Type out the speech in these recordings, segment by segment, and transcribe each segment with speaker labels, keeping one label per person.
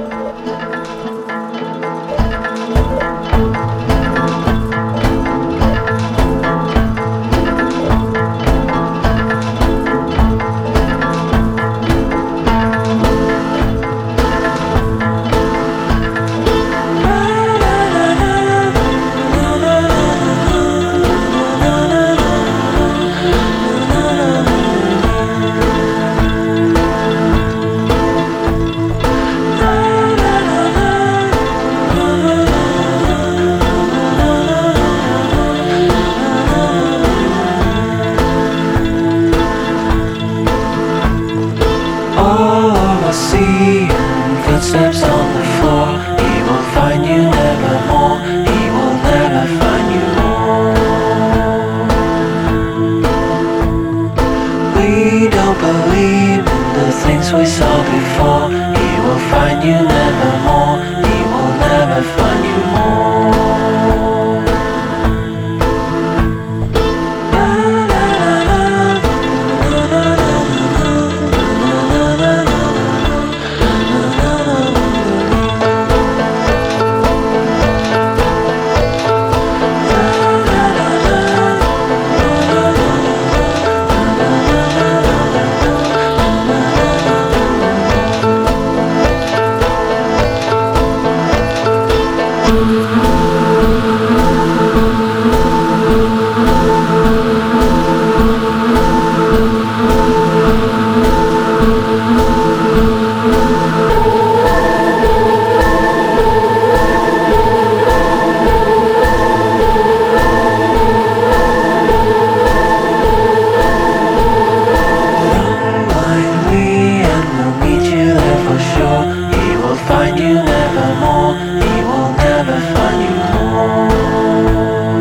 Speaker 1: Footsteps on the floor. He will find you nevermore. He will never find you more. We don't believe in the things we saw before. He will find you nevermore. He will never find you more. Find you nevermore. He will never find you more.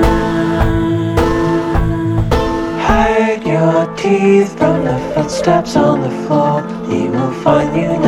Speaker 1: Hide your teeth from the footsteps on the floor. He will find you